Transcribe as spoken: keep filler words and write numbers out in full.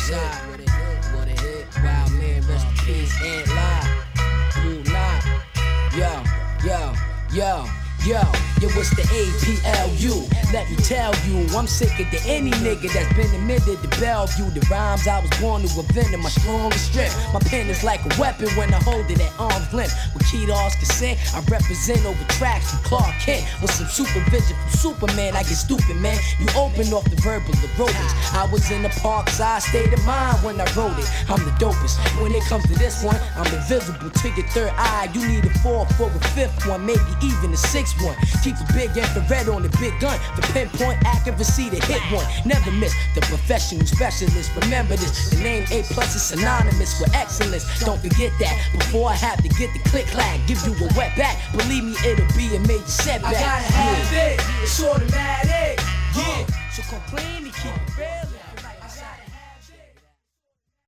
side. What a hit, what a hit. Wild man, rest in peace, ain't lie. Ooh, nah. Yo, yo, yo. Yo, yo, it's the A P L U. Let me tell you, I'm sicker than any nigga that's been admitted to Bellevue. The rhymes I was born to invent are my strongest strength. My pen is like a weapon when I hold it at arm's length. With Kedar's consent, I represent over tracks from Clark Kent. With some supervision from Superman, I get stupid, man. You open off the verbal aerobics. I was in the parkside state of mind when I wrote it. I'm the dopest. When it comes to this one, I'm invisible to your third eye. You need a four for a fifth one, maybe even a sixth one. Keep a big infrared on the big gun for pinpoint accuracy to hit one. Never miss the professional specialist. Remember this, the name A plus is synonymous with excellence. Don't forget that before I have to get the click clack, give you a wet back. Believe me, it'll be a major setback. I gotta have yeah. it, it's automatic. Yeah, so complain and keep it real.